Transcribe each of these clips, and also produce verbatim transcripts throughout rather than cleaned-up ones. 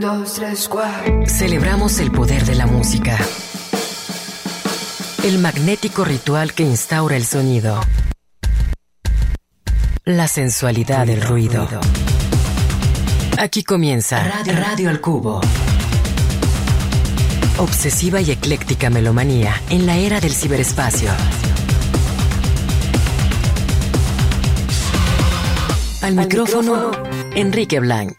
dos, tres, cuatro. Celebramos el poder de la música. El magnético ritual que instaura el sonido. La sensualidad del ruido. Aquí comienza Radio, Radio al Cubo. Obsesiva y ecléctica melomanía en la era del ciberespacio. Al, Al micrófono, micrófono, Enrique Blanc.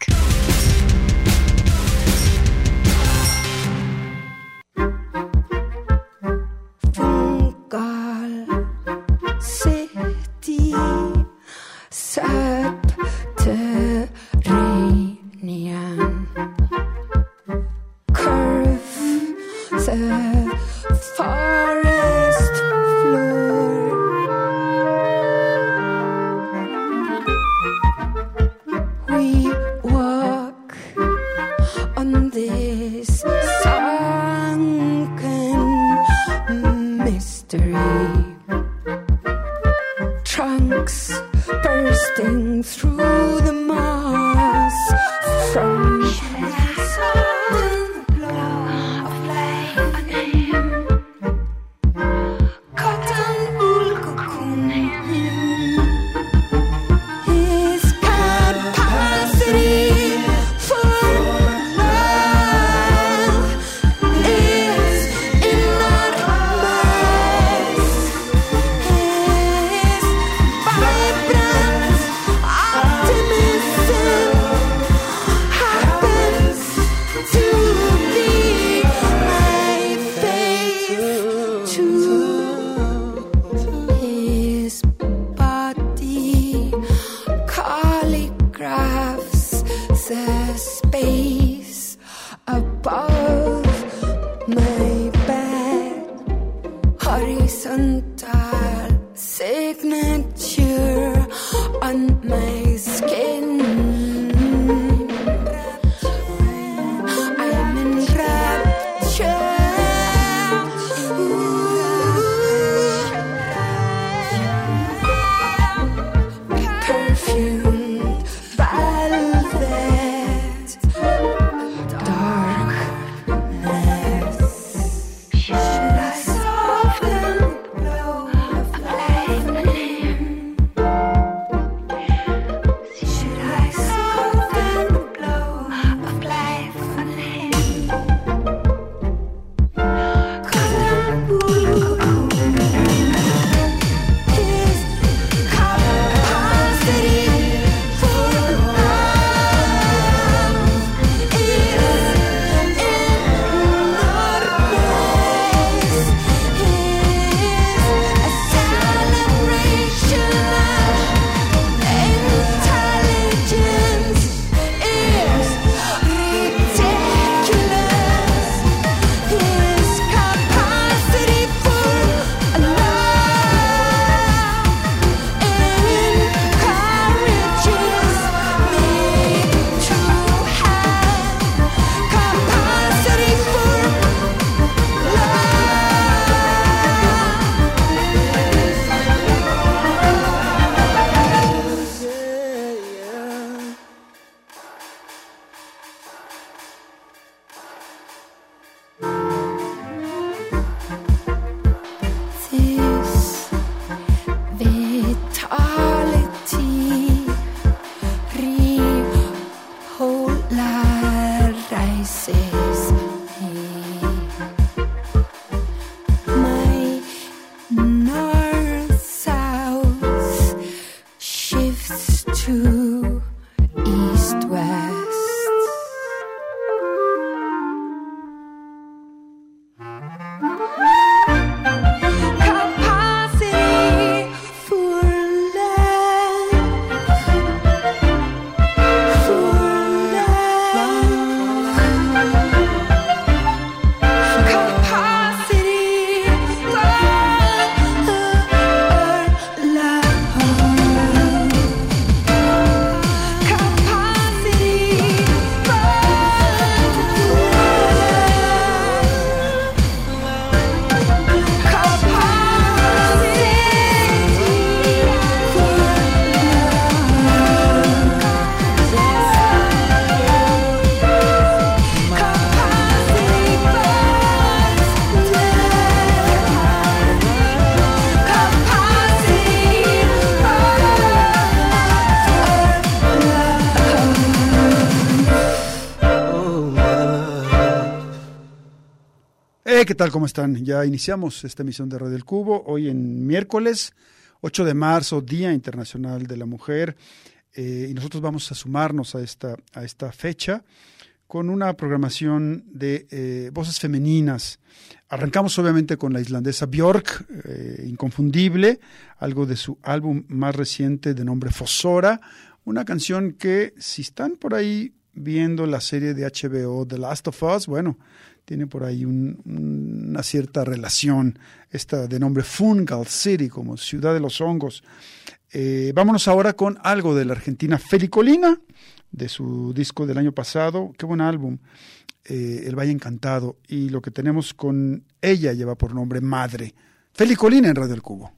Hey, ¿qué tal? ¿Cómo están? Ya iniciamos esta emisión de Radio El Cubo, hoy en miércoles ocho de marzo, Día Internacional de la Mujer, eh, y nosotros vamos a sumarnos a esta, a esta fecha con una programación de eh, voces femeninas. Arrancamos obviamente con la islandesa Björk, eh, inconfundible, algo de su álbum más reciente de nombre Fossora, una canción que si están por ahí viendo la serie de H B O The Last of Us, bueno, tiene por ahí un, una cierta relación, esta de nombre Fungal City, como ciudad de los hongos. Eh, vámonos ahora con algo de la argentina Felicolina, de su disco del año pasado. Qué buen álbum, eh, El Valle Encantado. Y lo que tenemos con ella lleva por nombre Madre. Felicolina en Radio El Cubo.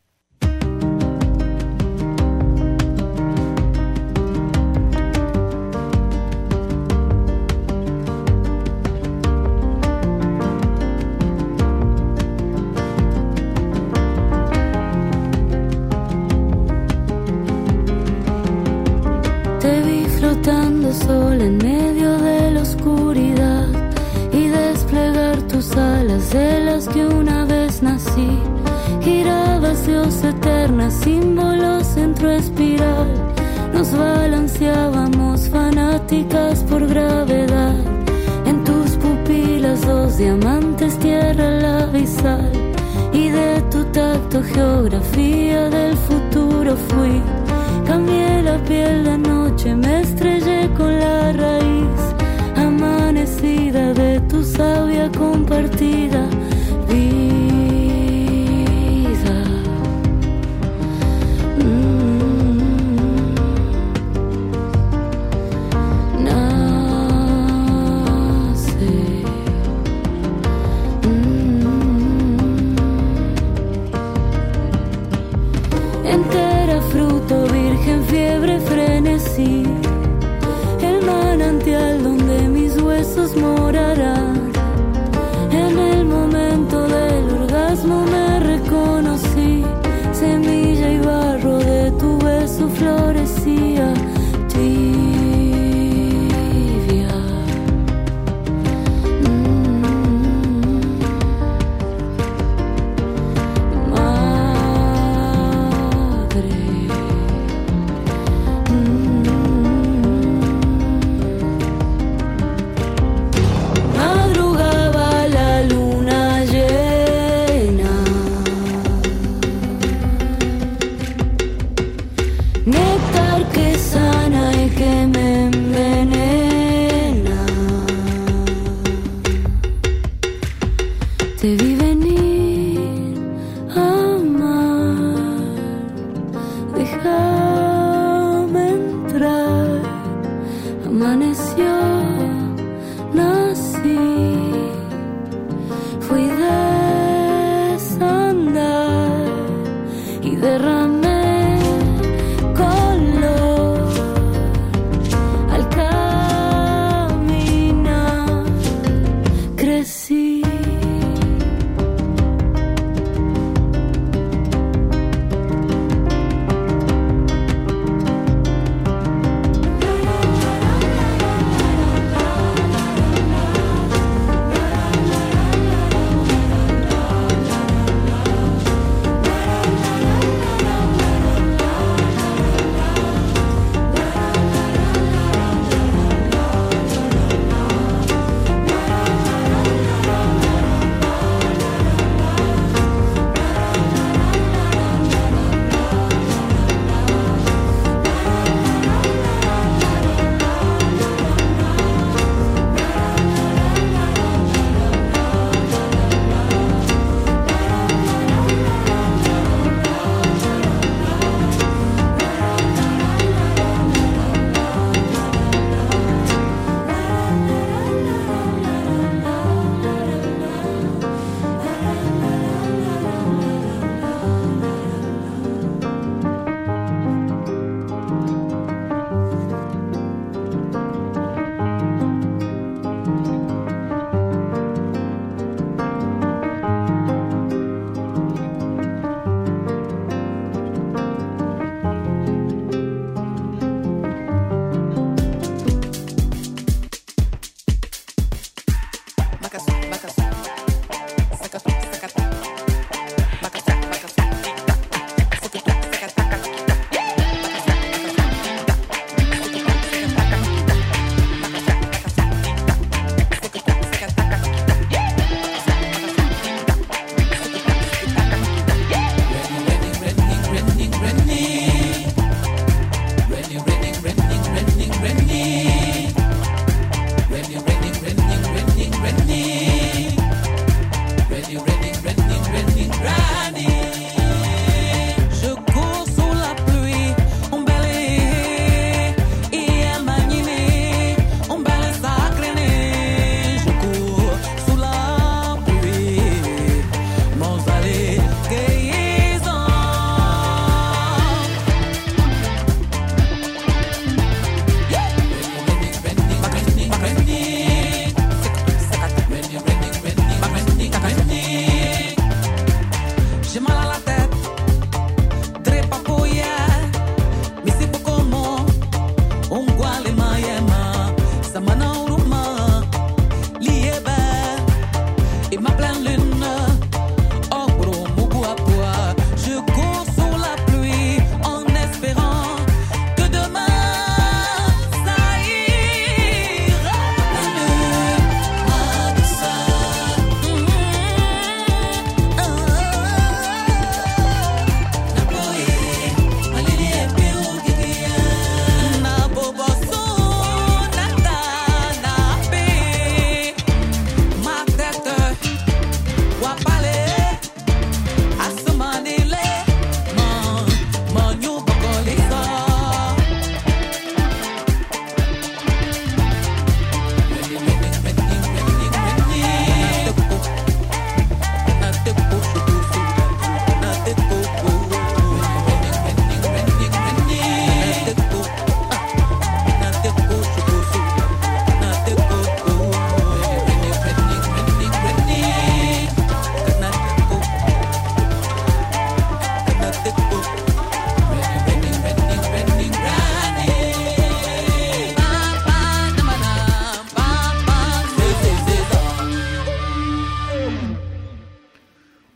Sol en medio de la oscuridad y desplegar tus alas de las que una vez nací. Girabas Dios eterna, símbolos centro espiral. Nos balanceábamos fanáticas por gravedad. En tus pupilas dos diamantes, tierra, lava y sal. Y de tu tacto geografía del futuro fui. Cambié la piel de noche, me estrellé con la raíz amanecida de tu savia compartida vida. Mm. Nada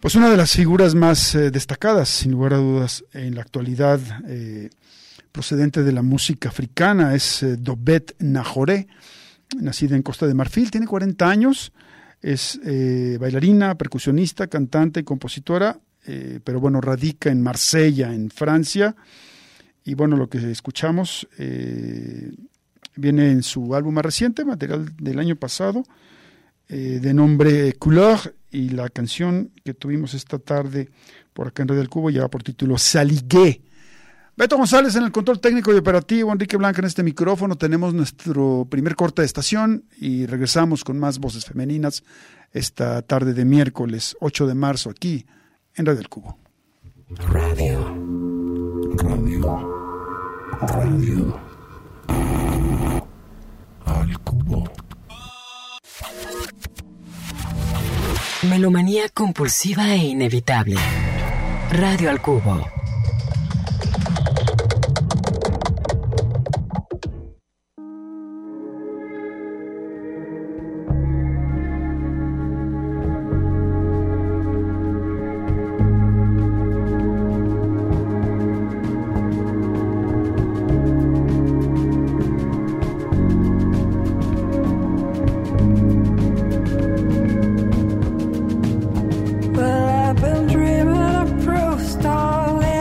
Pues una de las figuras más eh, destacadas, sin lugar a dudas, en la actualidad, eh, procedente de la música africana, es eh, Dobet Najoré, nacida en Costa de Marfil, tiene cuarenta años, es eh, bailarina, percusionista, cantante y compositora, eh, pero bueno, radica en Marsella, en Francia, y bueno, lo que escuchamos eh, viene en su álbum más reciente, material del año pasado, eh, de nombre Couleur, y la canción que tuvimos esta tarde por acá en Radio del Cubo lleva por título Saligué. Beto González en el control técnico y operativo, Enrique Blanca en este micrófono. Tenemos nuestro primer corte de estación y regresamos con más voces femeninas esta tarde de miércoles ocho de marzo aquí en Radio del Cubo. Radio. Radio. Radio. Al Cubo. Melomanía compulsiva e inevitable. Radio al Cubo. Well, I've been dreaming of proof, darling.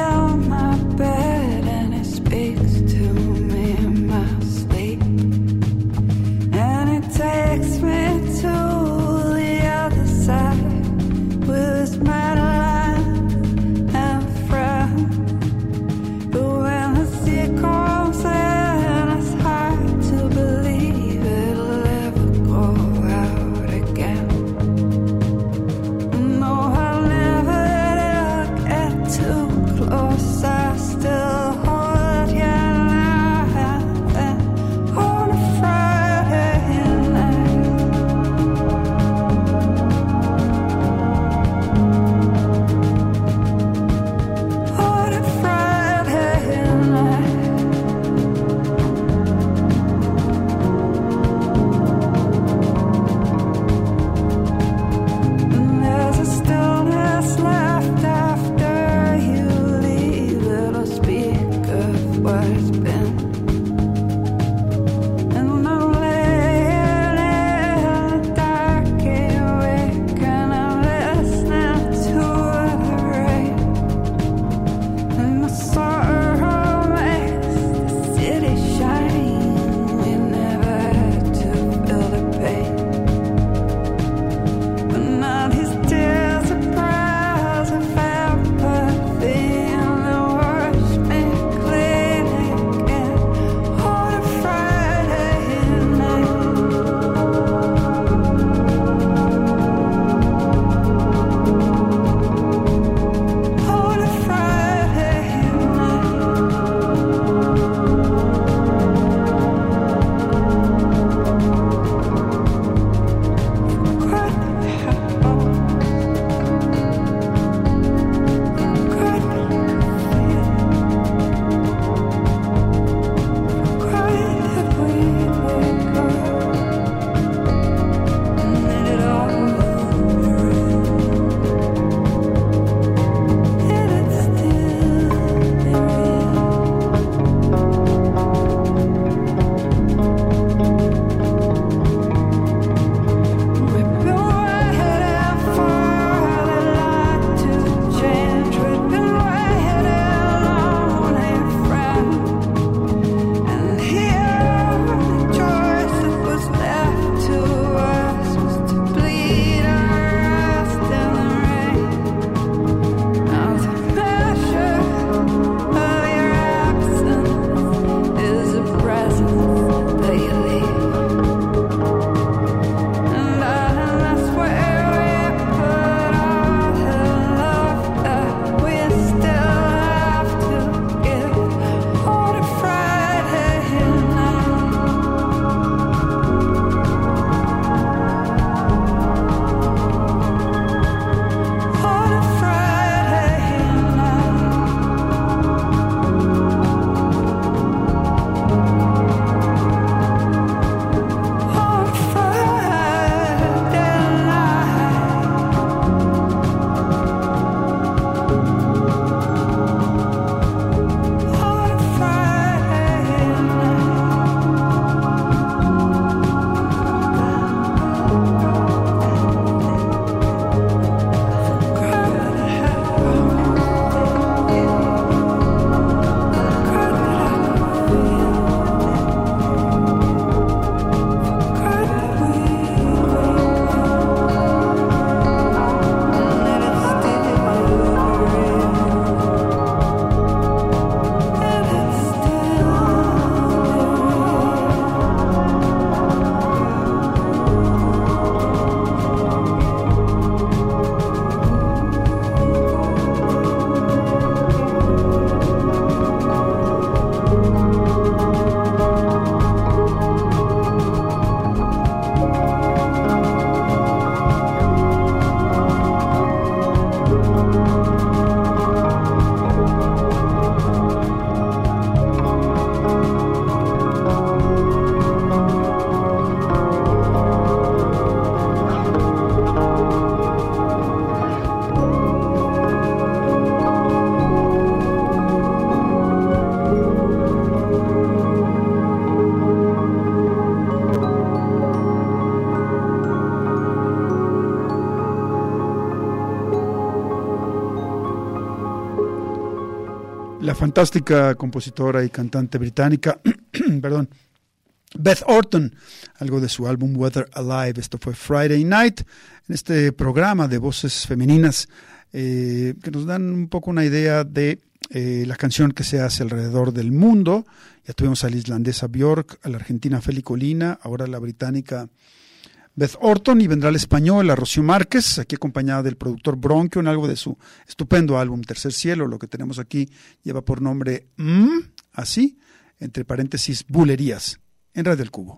la fantástica compositora y cantante británica, perdón, Beth Orton, algo de su álbum Weather Alive. Esto fue Friday Night, en este programa de voces femeninas eh, que nos dan un poco una idea de eh, la canción que se hace alrededor del mundo. Ya tuvimos a la islandesa Björk, a la argentina Feli Colina, ahora la británica Beth Orton, y vendrá la española Rocío Márquez, aquí acompañada del productor Bronquio en algo de su estupendo álbum Tercer Cielo. Lo que tenemos aquí lleva por nombre mm, así, entre paréntesis, bulerías, en Radio El Cubo.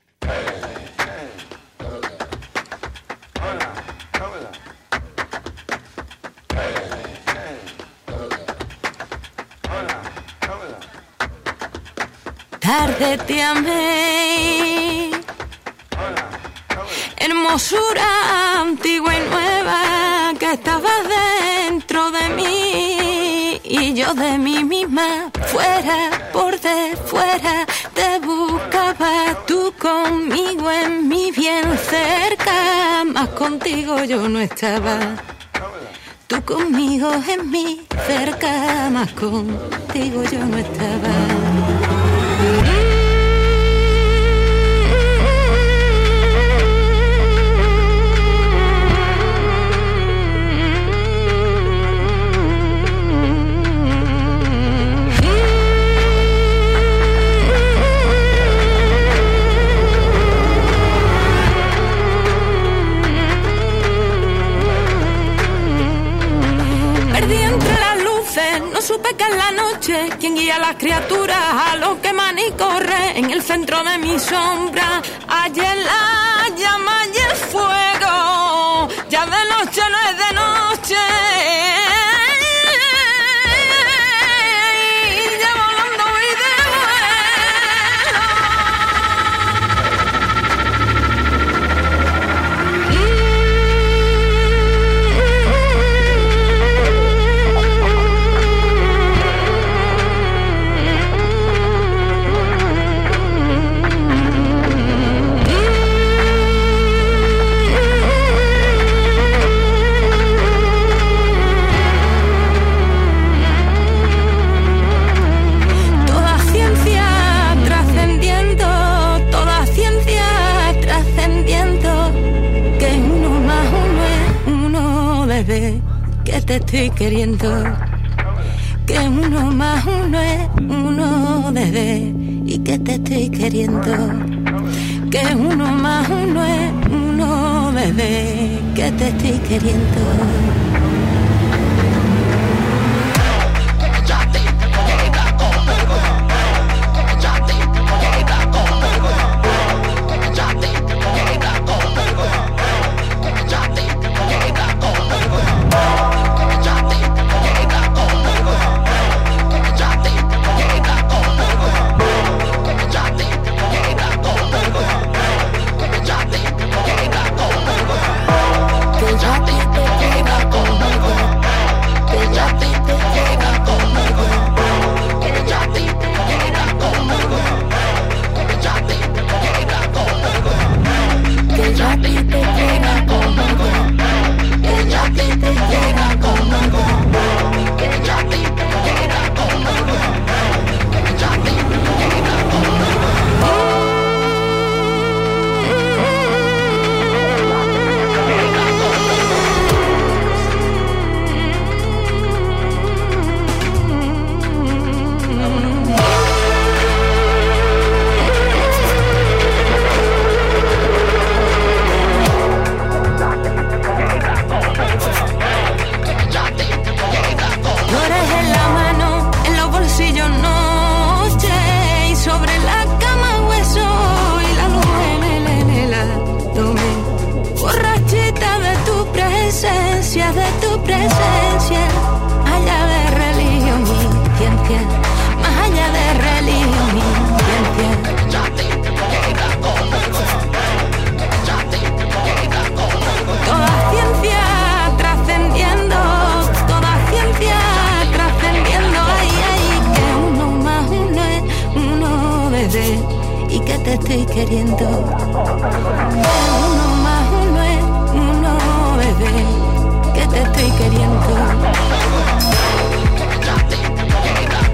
Tarde te amé, hermosura antigua y nueva que estaba dentro de mí y yo de mí misma, fuera, por de fuera, te buscaba tú conmigo en mi bien cerca, más contigo yo no estaba. Tú conmigo en mi cerca, más contigo yo no estaba. No supe que en la noche quien guía a las criaturas a lo que man y corre en el centro de mi sombra. Ayer la llama y el fuego, ya de noche no es de noche. Que te estoy queriendo, que uno más uno es uno, bebé, y que te estoy queriendo, que uno más uno es uno, bebé, que te estoy queriendo. Y que te estoy queriendo, uno más uno es uno, bebé, que te estoy queriendo.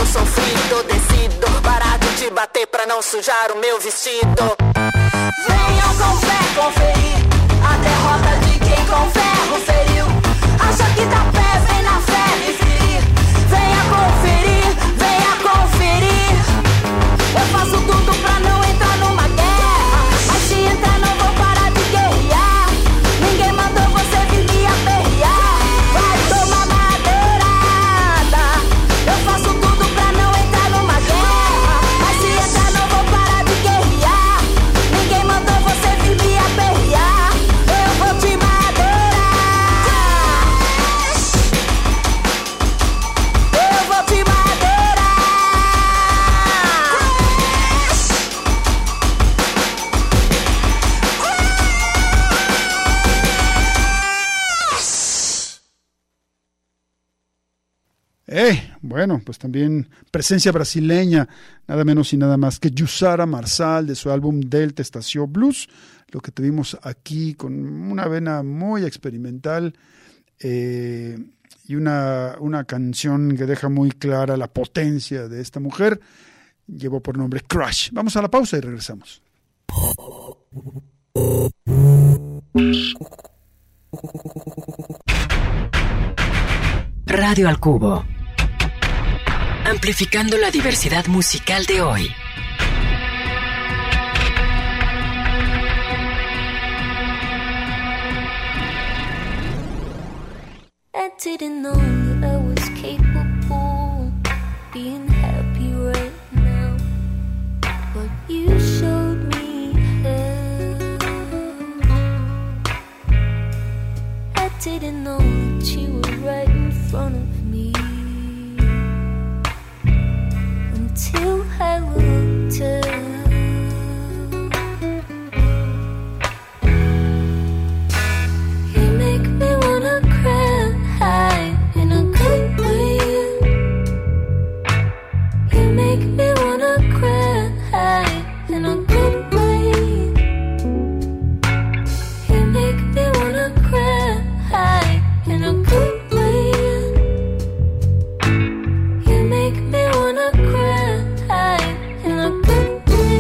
sofrido. Decido parar de te bater pra não sujar o meu vestido. Venham com fé conferir a derrota de quem com ferro feriu. Acha que dá pé, vem na fé me ferir. Venha conferir, venha conferir. Eu faço tudo pra não entrar numa guerra, mas se entrar não vou parar de guerrear. Ninguém mandou você vir me aperrear. Vai tomar madeirada. Eu faço tudo pra não entrar numa guerra, mas se entrar não vou parar de guerrear. Ninguém mandou você vir me aperrear. Eu vou te madeirar. Eu vou te madeirar. Eh, bueno, pues también presencia brasileña, nada menos y nada más que Jussara Marçal de su álbum Delta Estación Blues, lo que tuvimos aquí con una vena muy experimental eh, y una, una canción que deja muy clara la potencia de esta mujer, llevó por nombre Crush. Vamos a la pausa y regresamos. Radio al Cubo. Amplificando la diversidad musical de hoy. I didn't know that I was capable of being happy right now, but you showed me how. I didn't know that you were right in front of me until I looked up. You make me wanna cry in a good way. You make me wanna cry in a good way. You make me wanna cry in a good way. You make me wanna cry in a good way.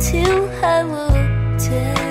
till I would tell.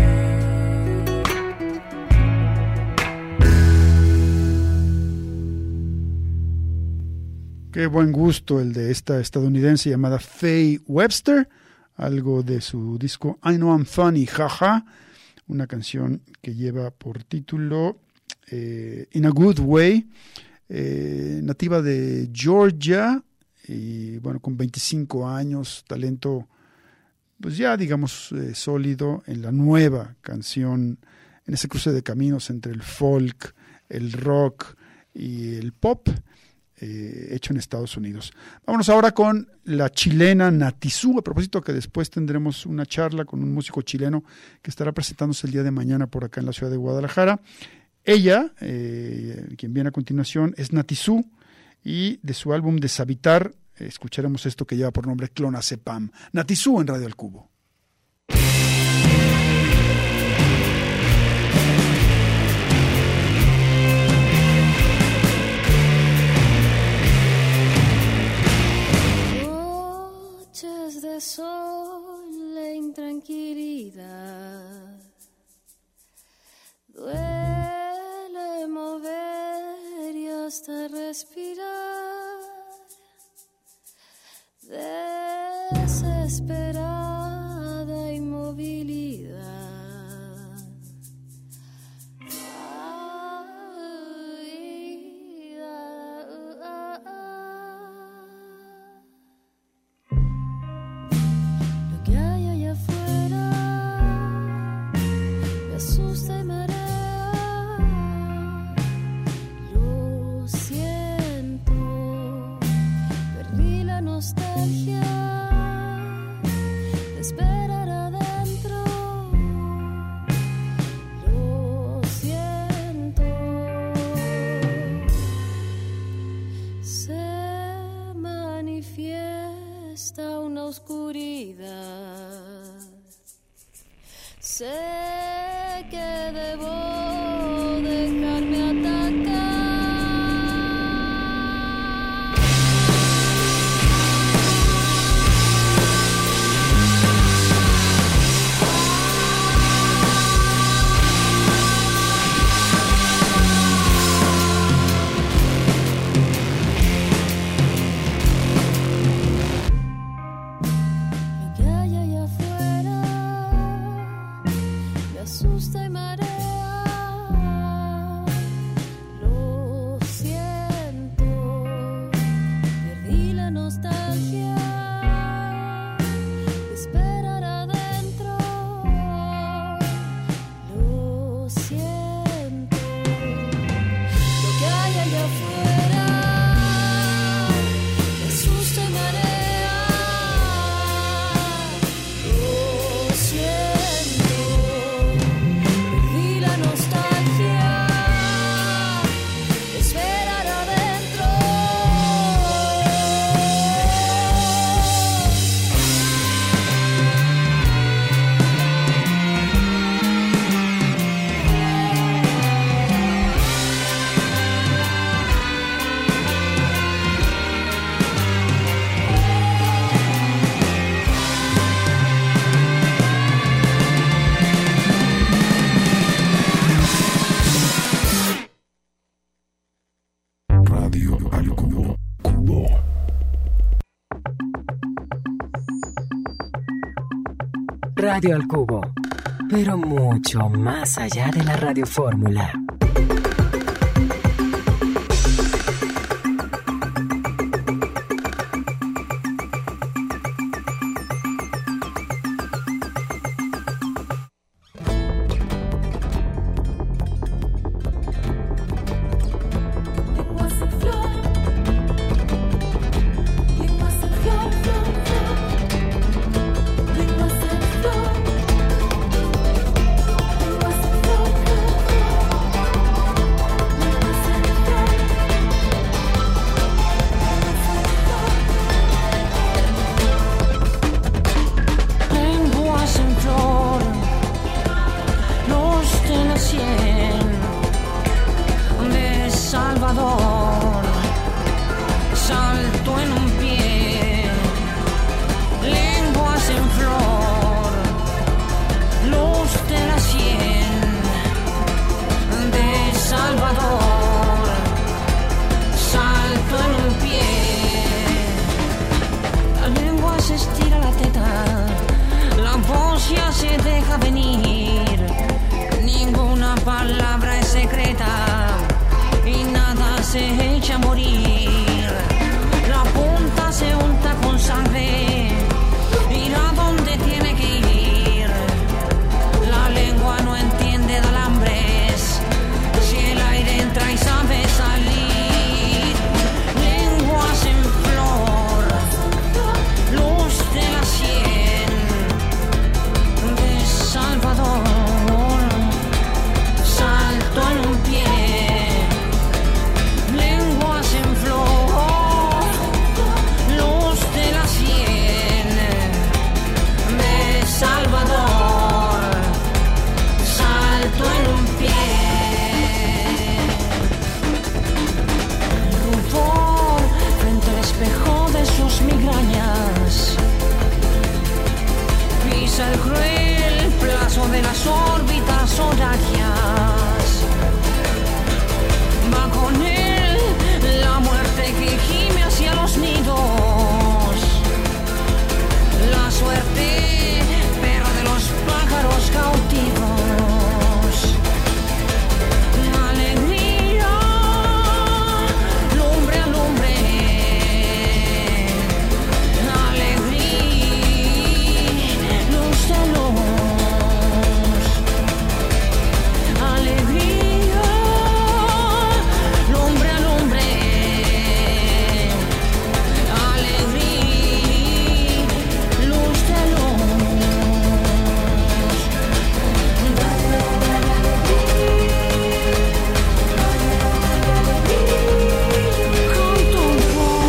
Qué buen gusto el de esta estadounidense llamada Faye Webster, algo de su disco I Know I'm Funny, jaja, una canción que lleva por título eh, In a Good Way, eh, nativa de Georgia, y bueno, con veinticinco años, talento pues ya digamos eh, sólido en la nueva canción, en ese cruce de caminos entre el folk, el rock y el pop, Eh, hecho en Estados Unidos. Vámonos ahora con la chilena Natizú, a propósito que después tendremos una charla con un músico chileno que estará presentándose el día de mañana por acá en la ciudad de Guadalajara. Ella, eh, quien viene a continuación, es Natizú, y de su álbum Deshabitar eh, escucharemos esto que lleva por nombre Clonazepam. Natizú en Radio El Cubo. De sol e intranquilidad, duele mover y hasta respirar, desesperada inmovilidad. Asusta y marea, lo siento, perdí la nostalgia de esperar adentro, lo siento, se manifiesta una oscuridad, sé que debo dejarme atacar. Lo que hay allá afuera me asusta y marea. Lo siento, perdí la nostalgia de esperar adentro. Lo siento, lo que hay allá afuera me asusta y marea. Lo siento, perdí la nostalgia de esperar adentro. Radio al Cubo. Cubo. Radio al Cubo, pero mucho más allá de la radiofórmula. Lenguas en flor, lenguas en flor, flor, flor. Lenguas en flor, lenguas en flor, flor, flor. se estira la teta, la voz ya se deja venir. Ninguna palabra es secreta y nada se echa a morir. La punta se unta con sangre, irá donde tiene que ir. La lengua no entiende de alambres, si el aire entra y sabe salir. Lenguas en flor, luz de la sien de Salvador, salto en un pie. Lenguas en flor, luz de la sien de Salvador, salto en un pie. Rubor frente al espejo de sus migrañas, pisa el cruel plazo de las órbitas horarias. Va con él la muerte que gime hacia los nidos, la suerte pero de los pájaros cautivos. La alegría, lumbre a lumbre, la alegría, luz de luz. Alegría, lumbre a lumbre, alegría, luz de luz. Canto un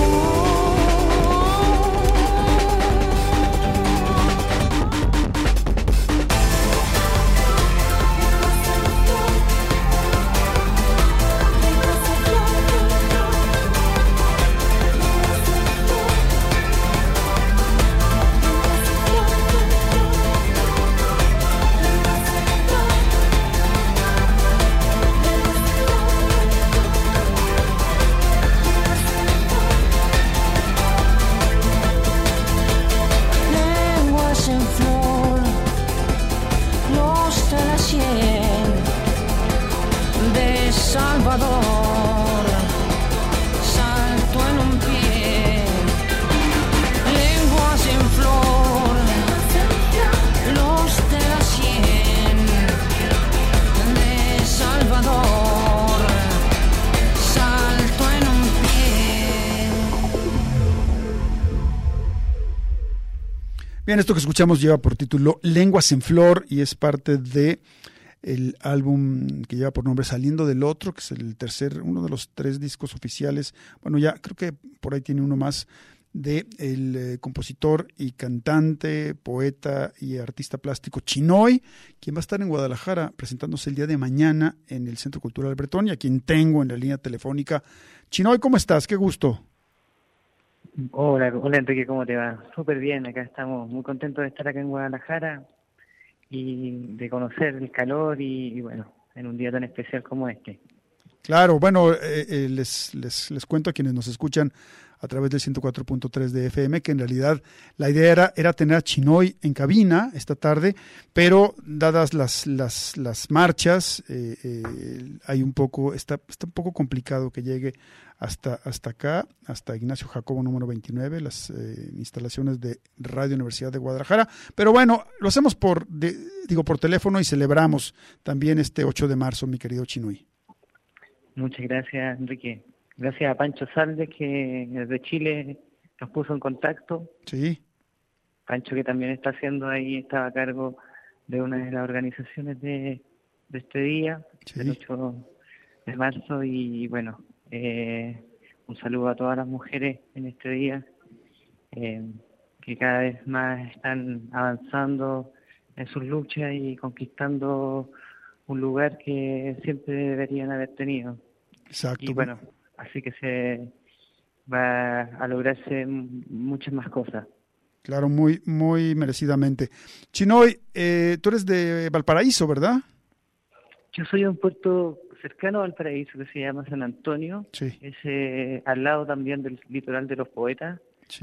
lenguas en flor, los de la sien de Salvador, salto en un pie. Lenguas en flor, los de la sien de Salvador, salto en un pie. Bien, esto que escuchamos lleva por título Lenguas en Flor y es parte de el álbum que lleva por nombre Saliendo del Otro, que es el tercer, uno de los tres discos oficiales. Bueno, ya creo que por ahí tiene uno más de el eh, compositor y cantante, poeta y artista plástico Chinoy, quien va a estar en Guadalajara presentándose el día de mañana en el Centro Cultural Bretón, y a quien tengo en la línea telefónica. Chinoy, ¿cómo estás? Qué gusto. Hola, hola Enrique, ¿cómo te va? Súper bien, acá estamos muy contentos de estar acá en Guadalajara y de conocer el calor y, y bueno, en un día tan especial como este. Claro, bueno, eh, eh, les, les, les cuento a quienes nos escuchan a través del ciento cuatro punto tres de F M que en realidad la idea era, era tener a Chinoy en cabina esta tarde, pero dadas las, las, las marchas, eh, eh, hay un poco, está, está un poco complicado que llegue hasta, hasta acá, hasta Ignacio Jacobo número veintinueve, las eh, instalaciones de Radio Universidad de Guadalajara. Pero bueno, lo hacemos por, de, digo, por teléfono y celebramos también este ocho de marzo, mi querido Chinoy. Muchas gracias, Enrique. Gracias a Pancho Saldes, que desde Chile nos puso en contacto. Sí. Pancho, que también está haciendo ahí, estaba a cargo de una de las organizaciones de, de este día, Sí. del ocho de marzo. Y bueno, eh, un saludo a todas las mujeres en este día, eh, que cada vez más están avanzando en sus luchas y conquistando un lugar que siempre deberían haber tenido. Exacto. Y bueno, así que se va a lograrse muchas más cosas. Claro, muy, muy merecidamente. Chinoy, eh, tú eres de Valparaíso, ¿verdad? Yo soy de un puerto cercano a Valparaíso que se llama San Antonio. Sí. Es eh, al lado también del litoral de los Poetas. Sí.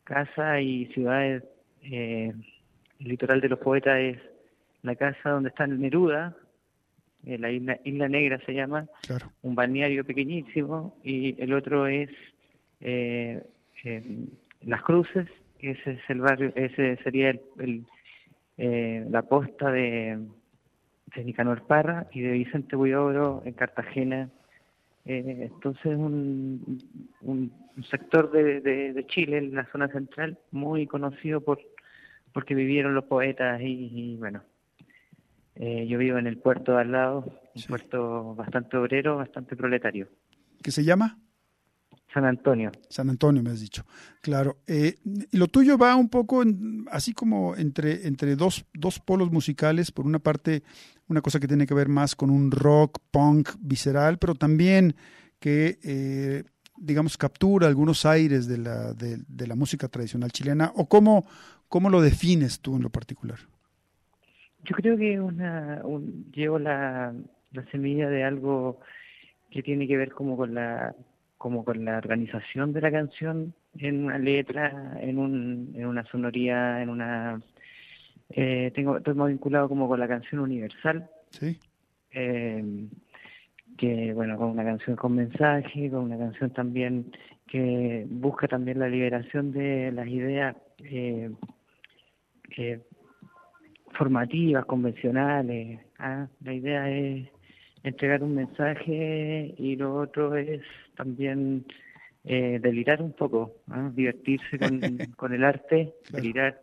casa y ciudades. Eh, el litoral de los poetas es la casa donde está el Neruda, eh, la isla, Isla Negra se llama, Claro. un balneario pequeñísimo, y el otro es eh, eh, Las Cruces, que ese es el barrio, ese sería el, el, eh, la costa de, de Nicanor Parra y de Vicente Huidobro en Cartagena. Eh, entonces un, un, un sector de, de, de Chile, en la zona central, muy conocido por porque vivieron los poetas y, y bueno, eh, yo vivo en el puerto de al lado, un Sí. puerto bastante obrero, bastante proletario. ¿Qué se llama? San Antonio. San Antonio, me has dicho. Claro. Eh, y lo tuyo va un poco en- así como entre, entre dos, dos polos musicales. Por una parte, una cosa que tiene que ver más con un rock, punk visceral, pero también que, eh, digamos, captura algunos aires de la, de, de la música tradicional chilena. ¿O cómo, cómo lo defines tú en lo particular? Yo creo que una, un, llevo la, la semilla de algo que tiene que ver como con la como con la organización de la canción en una letra, en un en una sonoría, en una eh, tengo estoy más vinculado como con la canción universal, Sí, eh, que bueno, con una canción con mensaje, con una canción también que busca también la liberación de las ideas eh, eh, formativas, convencionales. ¿ah? La idea es entregar un mensaje y lo otro es también eh, delirar un poco, ¿ah? divertirse con, con el arte, Claro. delirar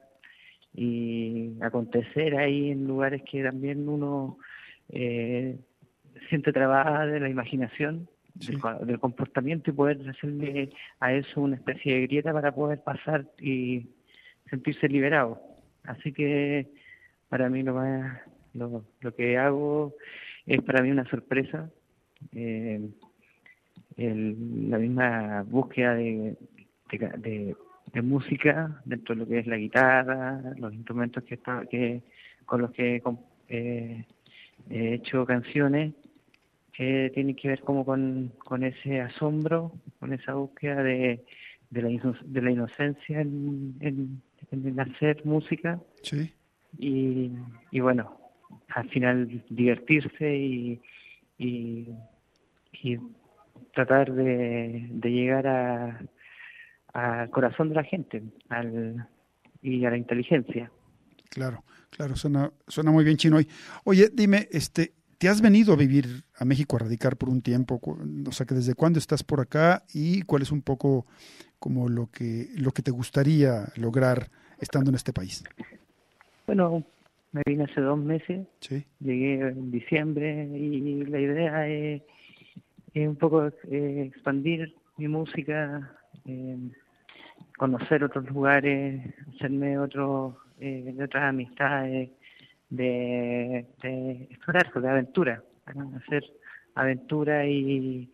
y acontecer ahí en lugares que también uno eh, siente trabada de la imaginación, Sí. del, co- del comportamiento, y poder hacerle a eso una especie de grieta para poder pasar y sentirse liberado. Así que para mí lo más, lo, lo que hago es para mí una sorpresa. Eh, el- la misma búsqueda de, de, de- de música dentro de lo que es la guitarra, los instrumentos que está, que con los que com- eh, he hecho canciones, que tienen que ver como con, con ese asombro, con esa búsqueda de, de, la, ino- de la inocencia en, en, en el hacer música. sí. Y, y bueno, al final divertirse y, y, y tratar de, de llegar a al corazón de la gente al, y a la inteligencia. Claro, claro, suena, suena muy bien, Chino. Oye, dime, este, ¿te has venido a vivir a México a radicar por un tiempo? Cu- O sea, que ¿desde cuándo estás por acá y cuál es un poco como lo que, lo que te gustaría lograr estando en este país? Bueno, me vine hace dos meses, Sí, llegué en diciembre y la idea es, es un poco eh, expandir mi música, eh, conocer otros lugares, hacerme otros, eh, de otras amistades, de, de explorar, de aventura, ¿no? Hacer aventura y,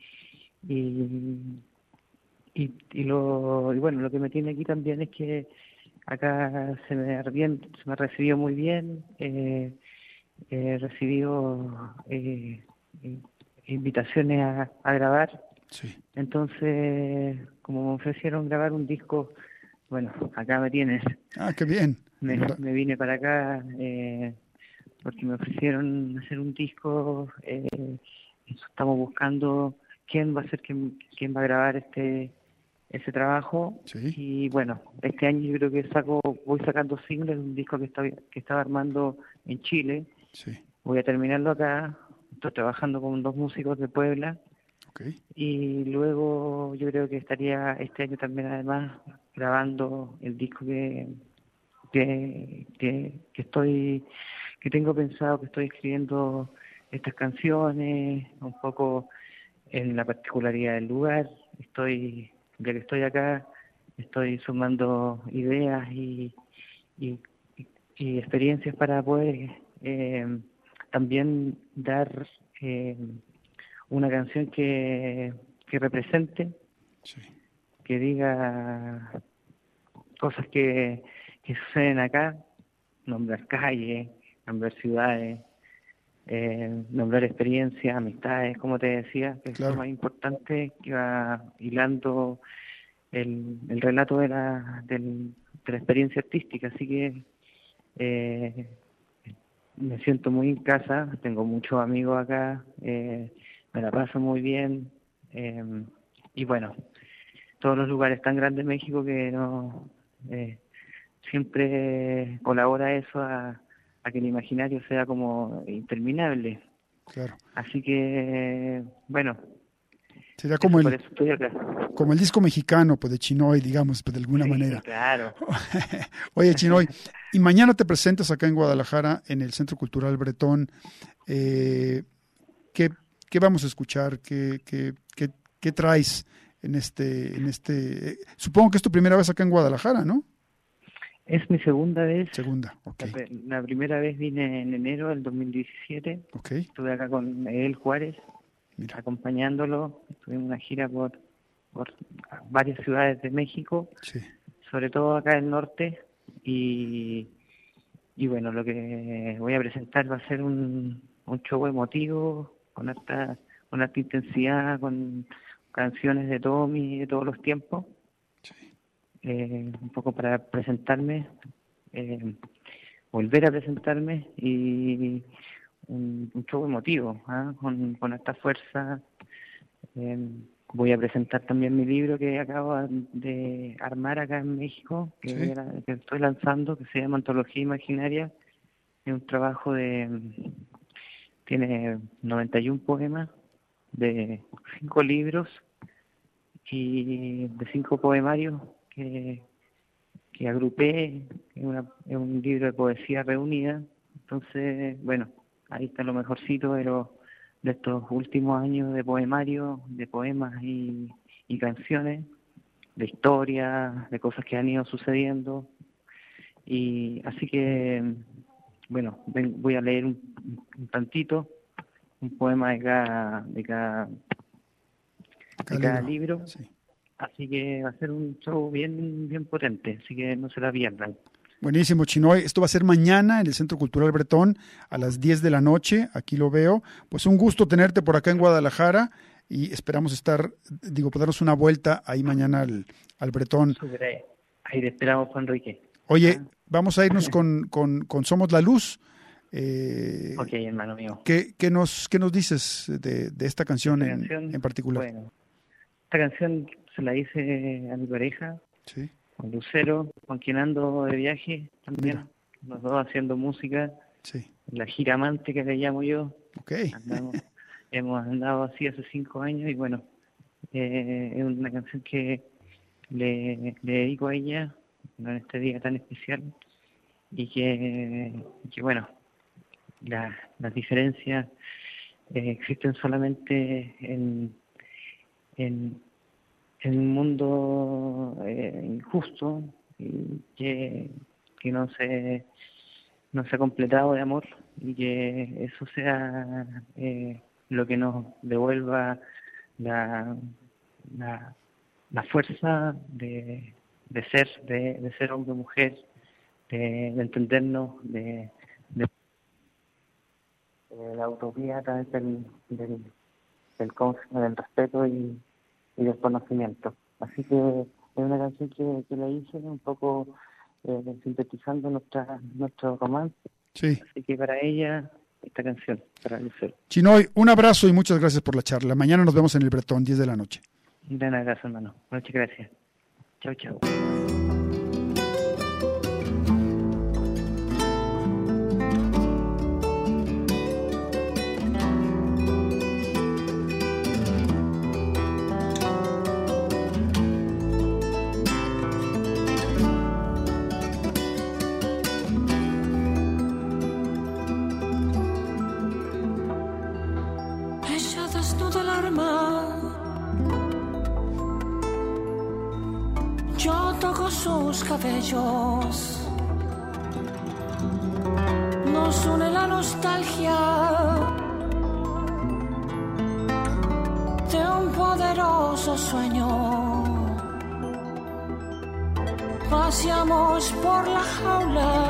y, y, y lo, y bueno, lo que me tiene aquí también es que acá se me, ha bien, se me ha recibido muy bien, eh, he recibido eh, invitaciones a, a grabar. sí. Entonces, como me ofrecieron grabar un disco, bueno, acá me tienes. Ah, qué bien. Me, Enhora- me vine para acá eh, porque me ofrecieron hacer un disco. Eh, estamos buscando quién va a ser quién, quién va a grabar este ese trabajo. Sí. Y bueno, este año yo creo que saco voy sacando singles de un disco que estaba que estaba armando en Chile. Sí, Voy a terminarlo acá. Estoy trabajando con dos músicos de Puebla. ok. Y luego yo creo que estaría este año también además grabando el disco que, que, que, que estoy que tengo pensado, que estoy escribiendo estas canciones un poco en la particularidad del lugar. Estoy, ya que estoy acá, estoy sumando ideas y, y, y experiencias para poder eh, también dar eh, una canción que, que represente, Sí, que diga cosas que, que suceden acá, nombrar calles, nombrar ciudades, eh, nombrar experiencias, amistades, como te decía, que es claro. lo más importante, que va hilando el, el relato de la, del, de la experiencia artística, así que eh, me siento muy en casa, tengo muchos amigos acá, eh, me la paso muy bien, eh, y bueno, todos los lugares tan grandes de México que no eh, siempre colabora eso a, a que el imaginario sea como interminable. Claro. Así que, bueno, sería como por el, eso estoy acá. como el disco mexicano, pues de Chinoy, digamos, pues de alguna Sí, manera. Claro. Oye, Chinoy, y mañana te presentas acá en Guadalajara, en el Centro Cultural Bretón. Eh, ¿qué, ¿Qué vamos a escuchar? ¿Qué, qué, qué, qué traes en este, en este? Eh, supongo que es tu primera vez acá en Guadalajara, ¿no? Es mi segunda vez. Segunda, ok. La, la primera vez vine en enero del dos mil diecisiete. Ok. Estuve acá con Miguel Juárez, Mira. acompañándolo. Tuvimos una gira por, por varias ciudades de México, Sí. sobre todo acá en el norte. Y, y bueno, lo que voy a presentar va a ser un, un show emotivo, con alta, con alta intensidad, con canciones de Tommy de todos los tiempos. Sí. Eh, un poco para presentarme, eh, volver a presentarme y un, un show emotivo, ¿eh? con, con esta fuerza. Eh, voy a presentar también mi libro que acabo de armar acá en México, que, Sí. voy a- que estoy lanzando, que se llama Antología Imaginaria. Es un trabajo de... tiene noventa y uno poemas de cinco libros y de cinco poemarios que, que agrupé, es, una, es un libro de poesía reunida. Entonces, bueno, ahí está lo mejorcito de, los, de estos últimos años de poemario, de poemas y, y canciones, de historias, de cosas que han ido sucediendo. Y así que, bueno, ven- voy a leer un, un tantito, un poema de cada, de cada, de cada libro. Sí. Así que va a ser un show bien bien potente, así que no se la pierdan. Buenísimo, Chinoy. Esto va a ser mañana en el Centro Cultural Bretón a las diez de la noche. Aquí lo veo. Pues un gusto tenerte por acá en Guadalajara y esperamos estar, digo, podernos una vuelta ahí mañana al, al Bretón. Súper, ahí, ahí te esperamos, Juan Enrique. Oye, Ah. vamos a irnos con, con, con Somos la Luz. Eh, Ok, hermano mío. ¿qué, qué, nos, ¿Qué nos dices de, de esta canción, Esta en, canción, en particular? Bueno, esta canción se la hice a mi pareja, Sí, con Lucero, con quien ando de viaje también. Mira. Los dos haciendo música, sí. la gira amante que le llamo yo. Ok. Andamos, hemos andado así hace cinco años y bueno, eh, es una canción que le, le dedico a ella en este día tan especial y que, que bueno, la- las diferencias eh, existen solamente en, en, en un mundo eh, injusto y que, que no se no se ha completado de amor y que eso sea eh, lo que nos devuelva la, la, la fuerza de, de ser, de, de ser hombre o mujer, de, de entendernos, de, de, de la utopía a través del, del, del, con- del respeto y, y del conocimiento. Así que es una canción que, que la hice un poco eh, sintetizando nuestra, nuestro romance. Sí. Así que para ella, esta canción, para Lucero. Chinoy, un abrazo y muchas gracias por la charla. Mañana nos vemos en el Bretón, diez de la noche. Un gran abrazo, hermano. Muchas gracias. Chao, chao. Ella desnuda el arma, yo toco sus cabellos, nos une la nostalgia de un poderoso sueño. Paseamos por la jaula